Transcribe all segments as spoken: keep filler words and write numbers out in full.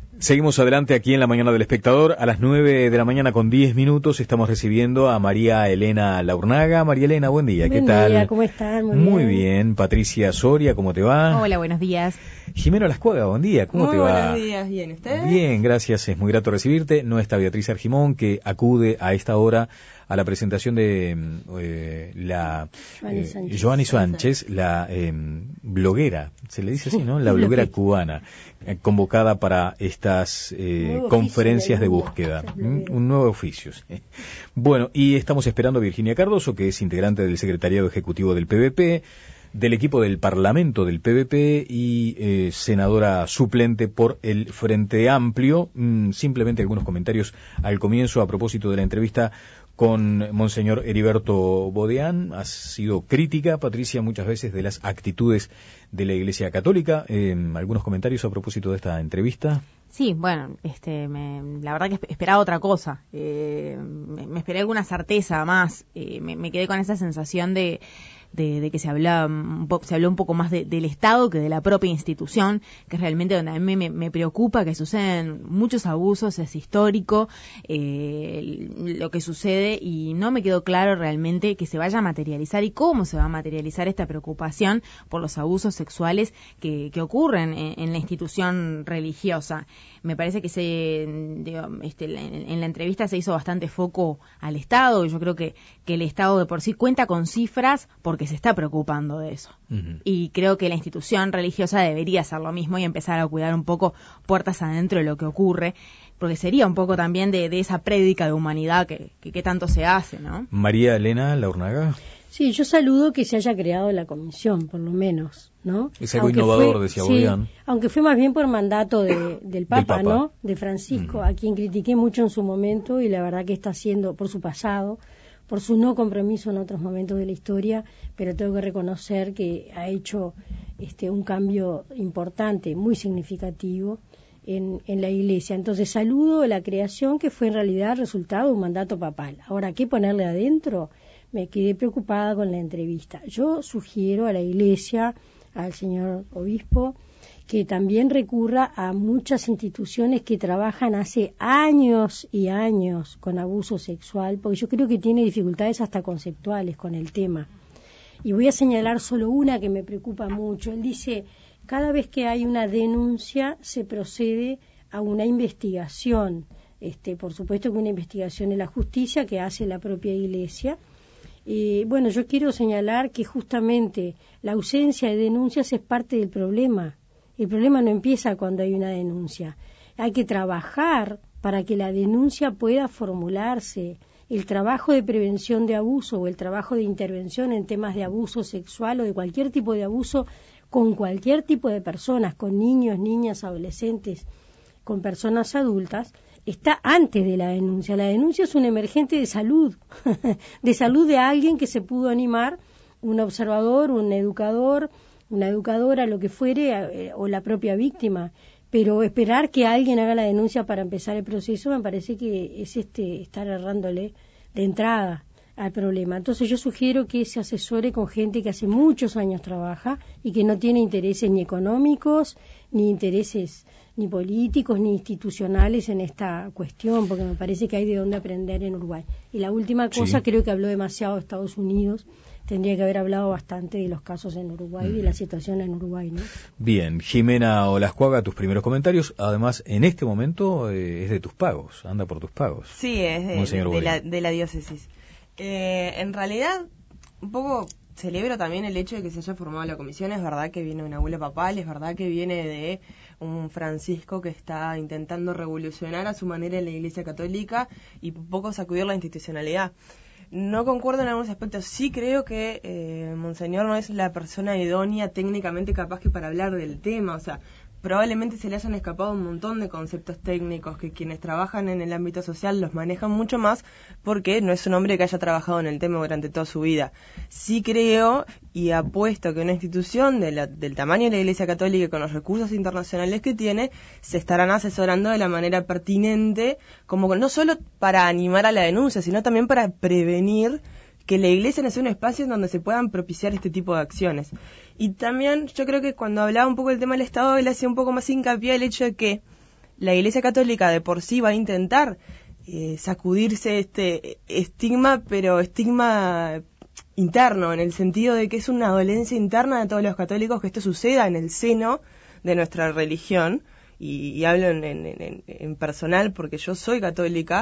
Seguimos adelante aquí en la mañana del Espectador. A las nueve de la mañana con diez minutos estamos recibiendo a María Elena Laurnaga. María Elena, buen día. Buen ¿Qué tal? día, ¿cómo están? Muy, Muy bien. bien. Patricia Soria, ¿cómo te va? Hola, buenos días. Jimena Lascuaga, buen día. ¿Cómo Muy te va? Buenos días, ¿bien usted? Bien, gracias. Es muy grato recibirte. No está Beatriz Argimón, que acude a esta hora a la presentación de eh, la Joanny eh, Sánchez, Joanny Sánchez, la eh, bloguera, se le dice así, ¿no? La bloguera cubana, eh, convocada para estas eh, conferencias de búsqueda. ¿Mm? Un nuevo oficio. ¿Sí? Bueno, y estamos esperando a Virginia Cardoso, que es integrante del secretariado ejecutivo del P V P, del equipo del Parlamento del P V P y eh, senadora suplente por el Frente Amplio. Mm, simplemente algunos comentarios al comienzo a propósito de la entrevista con Monseñor Heriberto Bodeán. Ha sido crítica, Patricia, muchas veces de las actitudes de la Iglesia Católica. Eh, ¿Algunos comentarios a propósito de esta entrevista? Sí, bueno, este, me, la verdad que esperaba otra cosa. Eh, me, me esperé alguna certeza más. Eh, me, me quedé con esa sensación de... De, de que se habla se habló un poco más de, del Estado que de la propia institución, que es realmente donde a mí me, me preocupa, que suceden muchos abusos, es histórico eh, lo que sucede, y no me quedó claro realmente que se vaya a materializar y cómo se va a materializar esta preocupación por los abusos sexuales que, que ocurren en, en la institución religiosa. Me parece que se digo, este, en, en la entrevista se hizo bastante foco al Estado, y yo creo que, que el Estado de por sí cuenta con cifras porque se está preocupando de eso. Uh-huh. Y creo que la institución religiosa debería hacer lo mismo y empezar a cuidar un poco puertas adentro de lo que ocurre, porque sería un poco también de, de esa prédica de humanidad que, que, que tanto se hace, ¿no? María Elena Laurnaga. Sí, yo saludo que se haya creado la comisión, por lo menos, ¿no? Es algo aunque innovador, fue, decía Bodeán. Sí, aunque fue más bien por mandato de, del, Papa, del Papa, ¿no? De Francisco, uh-huh. a quien critiqué mucho en su momento, y la verdad que está haciendo, por su pasado, por su no compromiso en otros momentos de la historia, pero tengo que reconocer que ha hecho este un cambio importante, muy significativo en, en la Iglesia. Entonces saludo la creación, que fue en realidad resultado de un mandato papal. Ahora, ¿qué ponerle adentro? Me quedé preocupada con la entrevista. Yo sugiero a la Iglesia, al señor obispo, que también recurra a muchas instituciones que trabajan hace años y años con abuso sexual, porque yo creo que tiene dificultades hasta conceptuales con el tema. Y voy a señalar solo una que me preocupa mucho. Él dice, cada vez que hay una denuncia se procede a una investigación. Este, por supuesto que una investigación es la justicia que hace la propia Iglesia. Eh, bueno, yo quiero señalar que justamente la ausencia de denuncias es parte del problema. El problema no empieza cuando hay una denuncia. Hay que trabajar para que la denuncia pueda formularse. El trabajo de prevención de abuso o el trabajo de intervención en temas de abuso sexual o de cualquier tipo de abuso con cualquier tipo de personas, con niños, niñas, adolescentes, con personas adultas, está antes de la denuncia. La denuncia es un emergente de salud, de salud de alguien que se pudo animar, un observador, un educador, una educadora, lo que fuere, eh, o la propia víctima. Pero esperar que alguien haga la denuncia para empezar el proceso me parece que es este estar errándole de entrada al problema. Entonces yo sugiero que se asesore con gente que hace muchos años trabaja y que no tiene intereses ni económicos, ni intereses ni políticos, ni institucionales en esta cuestión, porque me parece que hay de dónde aprender en Uruguay. Y la última cosa, sí. Creo que habló demasiado de Estados Unidos. Tendría que haber hablado bastante de los casos en Uruguay y mm. de la situación en Uruguay, ¿no? Bien, Jimena Olascuaga, tus primeros comentarios. Además, en este momento eh, es de tus pagos, anda por tus pagos. Sí, es de, de, de, la, de la diócesis. Eh, en realidad, un poco celebro también el hecho de que se haya formado la comisión. Es verdad que viene una bula papal, es verdad que viene de un Francisco que está intentando revolucionar a su manera en la Iglesia Católica y un poco sacudir la institucionalidad. No concuerdo en algunos aspectos. Sí creo que eh, Monseñor no es la persona idónea técnicamente capaz que para hablar del tema. O sea, probablemente se le hayan escapado un montón de conceptos técnicos que quienes trabajan en el ámbito social los manejan mucho más, porque no es un hombre que haya trabajado en el tema durante toda su vida. Sí creo y apuesto que una institución de la, del tamaño de la Iglesia Católica y con los recursos internacionales que tiene, se estarán asesorando de la manera pertinente, como no solo para animar a la denuncia, sino también para prevenir que la Iglesia no sea un espacio en donde se puedan propiciar este tipo de acciones. Y también yo creo que cuando hablaba un poco del tema del Estado, él hacía un poco más hincapié el hecho de que la Iglesia Católica de por sí va a intentar eh, sacudirse este estigma, pero estigma interno, en el sentido de que es una dolencia interna de todos los católicos que esto suceda en el seno de nuestra religión, y, y hablo en, en, en, en personal porque yo soy católica,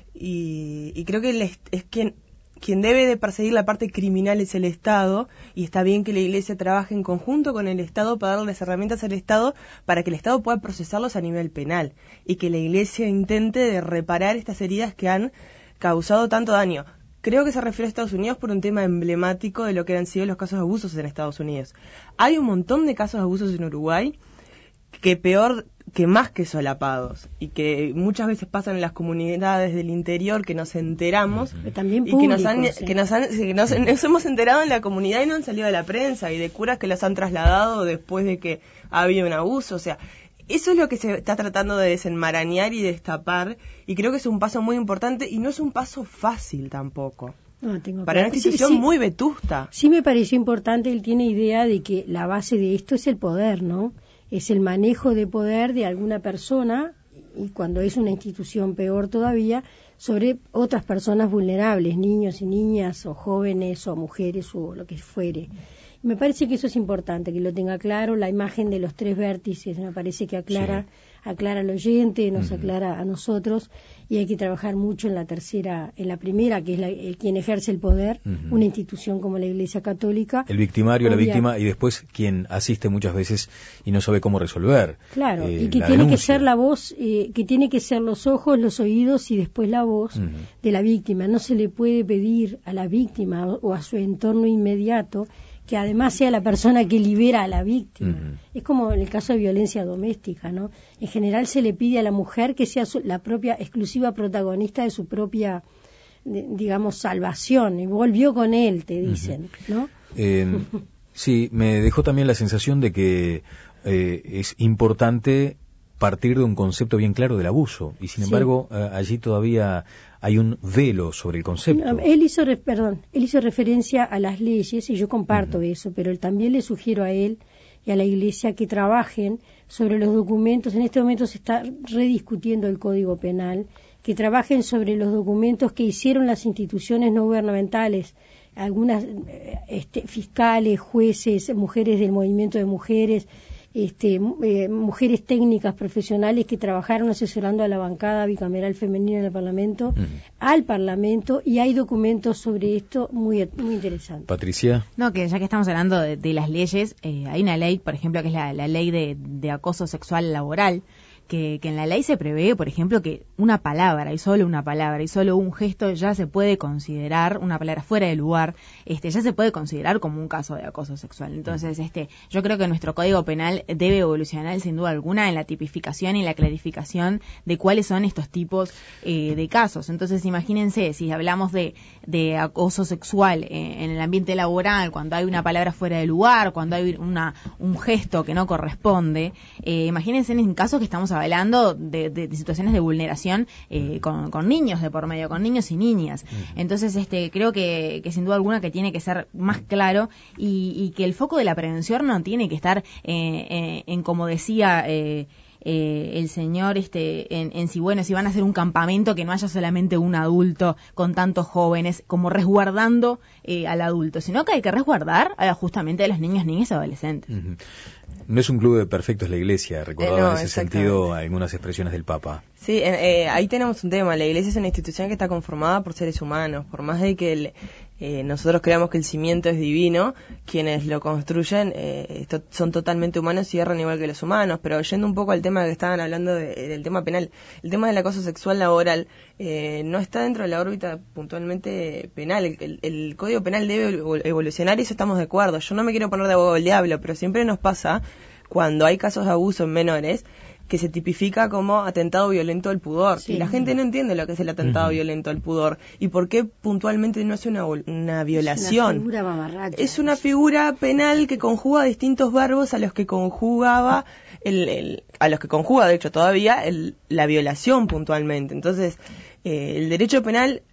y, y creo que es, es quien, quien debe de perseguir la parte criminal es el Estado, y está bien que la Iglesia trabaje en conjunto con el Estado para darles herramientas al Estado para que el Estado pueda procesarlos a nivel penal, y que la Iglesia intente de reparar estas heridas que han causado tanto daño. Creo que se refiere a Estados Unidos por un tema emblemático de lo que han sido los casos de abusos en Estados Unidos. Hay un montón de casos de abusos en Uruguay que peor, que más que solapados, y que muchas veces pasan en las comunidades del interior que nos enteramos, también y que nos han, públicos, que nos han, que nos, nos hemos enterado en la comunidad y no han salido de la prensa, y de curas que los han trasladado después de que ha habido un abuso. O sea, eso es lo que se está tratando de desenmarañar y destapar, y creo que es un paso muy importante, y no es un paso fácil tampoco. No, tengo para claro. una institución sí, sí, muy vetusta. Sí me pareció importante, él tiene idea de que la base de esto es el poder, ¿no? Es el manejo de poder de alguna persona, y cuando es una institución peor todavía, sobre otras personas vulnerables, niños y niñas, o jóvenes, o mujeres, o lo que fuere. Me parece que eso es importante, que lo tenga claro. La imagen de los tres vértices me parece que aclara, sí. aclara al oyente, nos uh-huh. aclara a nosotros, y hay que trabajar mucho en la tercera, en la primera, que es la, el, quien ejerce el poder, uh-huh. una institución como la Iglesia Católica. El victimario, obvia, la víctima, y después quien asiste muchas veces y no sabe cómo resolver. Claro, eh, y que la tiene denuncia. que ser la voz, eh, que tiene que ser los ojos, los oídos y después la voz uh-huh. de la víctima. No se le puede pedir a la víctima o, o a su entorno inmediato que además sea la persona que libera a la víctima. Uh-huh. Es como en el caso de violencia doméstica, ¿no? En general se le pide a la mujer que sea su, la propia exclusiva protagonista de su propia, de, digamos, salvación. Y volvió con él, te dicen, uh-huh. ¿no? Eh, sí, me dejó también la sensación de que eh, es importante partir de un concepto bien claro del abuso, y sin sí. embargo eh, allí todavía hay un velo sobre el concepto. Él hizo, perdón, él hizo referencia a las leyes, y yo comparto uh-huh. eso, pero él, también le sugiero a él y a la Iglesia que trabajen sobre los documentos. En este momento se está rediscutiendo el Código Penal, que trabajen sobre los documentos que hicieron las instituciones no gubernamentales, algunas este, fiscales, jueces, mujeres del movimiento de mujeres, Este, eh, mujeres técnicas profesionales que trabajaron asesorando a la bancada bicameral femenina en el Parlamento, uh-huh. al Parlamento, y hay documentos sobre esto muy, muy interesantes. Patricia. No, que ya que estamos hablando de, de las leyes, eh, hay una ley, por ejemplo, que es la, la ley de, de acoso sexual laboral, que, que en la ley se prevé, por ejemplo, que una palabra, y solo una palabra, y solo un gesto ya se puede considerar, una palabra fuera de lugar, este, ya se puede considerar como un caso de acoso sexual. Entonces, este, yo creo que nuestro Código Penal debe evolucionar, sin duda alguna, en la tipificación y la clarificación de cuáles son estos tipos eh, de casos. Entonces, imagínense, si hablamos de, de acoso sexual eh, en el ambiente laboral, cuando hay una palabra fuera de lugar, cuando hay una, un gesto que no corresponde, eh, imagínense en casos que estamos hablando de, de, de situaciones de vulneración eh, con, con niños de por medio, con niños y niñas. Entonces, este, creo que, que sin duda alguna que tiene que ser más claro, y, y que el foco de la prevención no tiene que estar eh, eh, en, como decía eh, eh, el señor, este, en, en si bueno, si van a hacer un campamento, que no haya solamente un adulto con tantos jóvenes, como resguardando eh, al adulto, sino que hay que resguardar eh, justamente a los niños, niñas y adolescentes. Uh-huh. No es un club de perfectos la Iglesia, recordaba eh, no, en ese sentido algunas expresiones del Papa. Sí, eh, ahí tenemos un tema. La Iglesia es una institución que está conformada por seres humanos. Por más de que el, eh, nosotros creamos que el cimiento es divino, quienes lo construyen eh, to- son totalmente humanos y erran igual que los humanos. Pero yendo un poco al tema que estaban hablando de, del tema penal, el tema del acoso sexual laboral eh, no está dentro de la órbita puntualmente penal. El, el, el Código Penal debe evolucionar, y eso estamos de acuerdo. Yo no me quiero poner de abogado del diablo, pero siempre nos pasa cuando hay casos de abuso en menores que se tipifica como atentado violento al pudor. Sí. Y la gente no entiende lo que es el atentado uh-huh. violento al pudor y por qué puntualmente no es una, una violación. Es una figura mamarracha. Es una figura penal que conjuga distintos verbos a los que conjugaba el, el a los que conjuga de hecho todavía el, la violación puntualmente. Entonces, eh, el derecho penal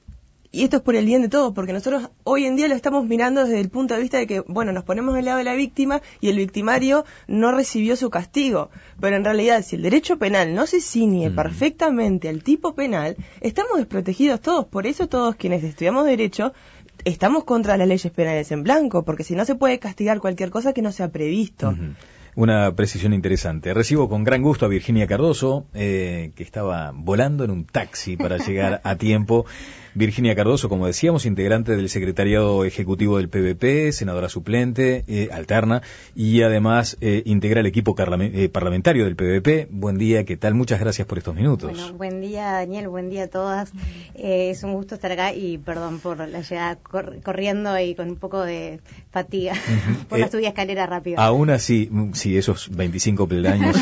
y esto es por el bien de todos, porque nosotros hoy en día lo estamos mirando desde el punto de vista de que, bueno, nos ponemos del lado de la víctima y el victimario no recibió su castigo. Pero en realidad, si el derecho penal no se ciñe mm. perfectamente al tipo penal, estamos desprotegidos todos. Por eso todos quienes estudiamos derecho estamos contra las leyes penales en blanco, porque si no se puede castigar cualquier cosa que no sea previsto. Uh-huh. Una precisión interesante. Recibo con gran gusto a Virginia Cardoso, eh, que estaba volando en un taxi para llegar a tiempo. Virginia Cardoso, como decíamos, integrante del secretariado ejecutivo del P V P, senadora suplente, eh, alterna, y además eh, integra el equipo carlame- eh, parlamentario del P V P. Buen día, ¿qué tal? Muchas gracias por estos minutos. Bueno, buen día, Daniel, buen día a todas. Eh, es un gusto estar acá y perdón por la llegada cor- corriendo y con un poco de fatiga uh-huh. por eh, la subida escalera rápido. Aún así, sí, esos veinticinco peldaños,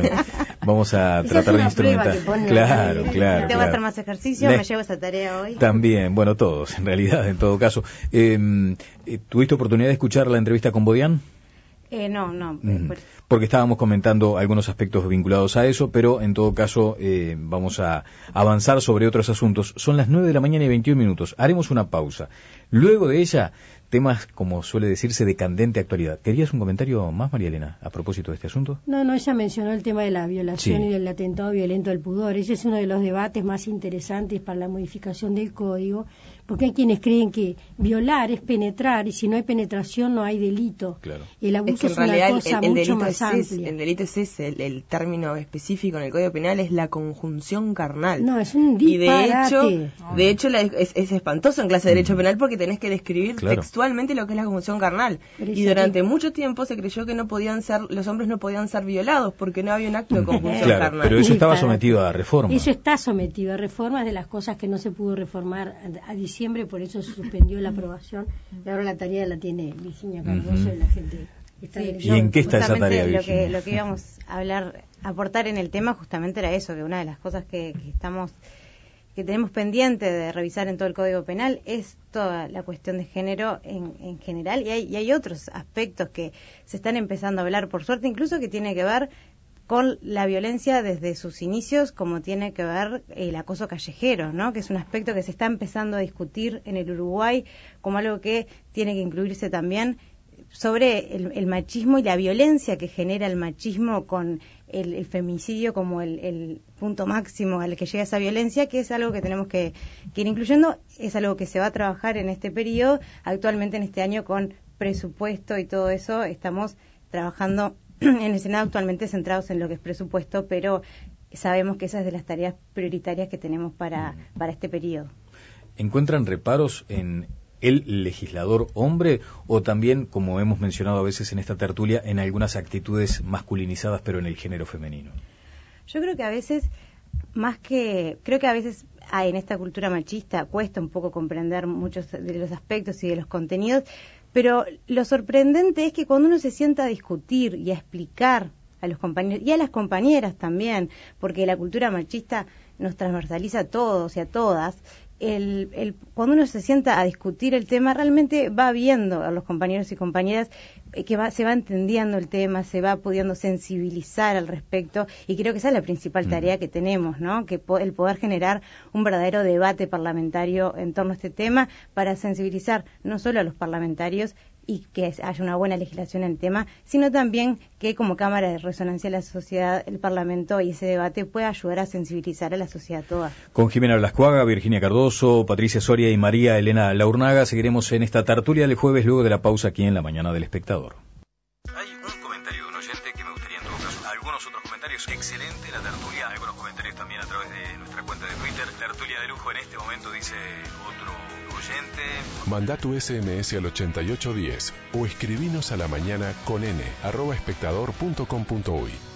vamos a esa tratar de instrumentar. Claro, claro, Tengo claro. que hacer más ejercicio, Le... me llevo esa tarea hoy. También, bueno, todos, en realidad, en todo caso. Eh, ¿Tuviste oportunidad de escuchar la entrevista con Bodian? Eh, no, no. Mm, porque estábamos comentando algunos aspectos vinculados a eso, pero en todo caso eh, vamos a avanzar sobre otros asuntos. Son las nueve de la mañana y veintiún minutos. Haremos una pausa. Luego de ella, temas, como suele decirse, de candente actualidad. ¿Querías un comentario más, María Elena, a propósito de este asunto? No, no, ella mencionó el tema de la violación sí. y del atentado violento al pudor. Ese es uno de los debates más interesantes para la modificación del código, porque hay quienes creen que violar es penetrar, y si no hay penetración no hay delito. Claro. Y el abuso es, que en es una cosa el, el mucho más es, amplia. El delito es ese, el, el término específico en el Código Penal es la conjunción carnal. No, es un disparate. Y de hecho, de hecho la, es, es espantoso en clase de Derecho Penal porque tenés que describir claro. textualmente lo que es la conjunción carnal. Y durante mucho tiempo se creyó que no podían ser, los hombres no podían ser violados porque no había un acto de conjunción claro, carnal. Pero eso estaba sometido a reforma. Eso está sometido a reformas, de las cosas que no se pudo reformar a, a diciembre, por eso se suspendió la aprobación. Y ahora la tarea la tiene Virginia Cardoso uh-huh. y la gente. Está sí, ¿Y en qué está esa tarea, lo Virginia? que, lo que íbamos a hablar, aportar en el tema justamente era eso, que una de las cosas que, que estamos que tenemos pendiente de revisar en todo el Código Penal es toda la cuestión de género en, en general, y hay, y hay otros aspectos que se están empezando a hablar, por suerte, incluso que tiene que ver con la violencia desde sus inicios, como tiene que ver el acoso callejero, ¿no? Que es un aspecto que se está empezando a discutir en el Uruguay como algo que tiene que incluirse también sobre el, el machismo y la violencia que genera el machismo con el, el femicidio como el, el punto máximo al que llega esa violencia, que es algo que tenemos que, que ir incluyendo, es algo que se va a trabajar en este periodo. Actualmente en este año con presupuesto y todo eso estamos trabajando en el Senado actualmente centrados en lo que es presupuesto, pero sabemos que esa es de las tareas prioritarias que tenemos para, para este periodo. ¿Encuentran reparos en el legislador hombre o también, como hemos mencionado a veces en esta tertulia, en algunas actitudes masculinizadas pero en el género femenino? Yo creo que a veces, más que, creo que a veces hay, en esta cultura machista cuesta un poco comprender muchos de los aspectos y de los contenidos, pero lo sorprendente es que cuando uno se sienta a discutir y a explicar a los compañeros y a las compañeras también, porque la cultura machista nos transversaliza a todos y a todas, El, el, cuando uno se sienta a discutir el tema, realmente va viendo a los compañeros y compañeras eh, que va, se va entendiendo el tema, se va pudiendo sensibilizar al respecto, y creo que esa es la principal tarea que tenemos, ¿no? Que po- el poder generar un verdadero debate parlamentario en torno a este tema para sensibilizar no solo a los parlamentarios y que haya una buena legislación en el tema, sino también que como cámara de resonancia de la sociedad, el Parlamento y ese debate pueda ayudar a sensibilizar a la sociedad toda. Con Jimena Blascuaga, Virginia Cardoso, Patricia Soria y María Elena Laurnaga seguiremos en esta tertulia del jueves luego de la pausa aquí en La Mañana del Espectador. Hay un comentario de un oyente que me gustaría en todo caso, algunos otros comentarios, excelente la tertulia, algunos comentarios también a través de nuestra cuenta de Twitter, tertulia de lujo en este momento, dice otro oyente. Manda tu S M S al ochenta y ocho diez o escribinos a la mañana con n arroba espectador punto com punto uy.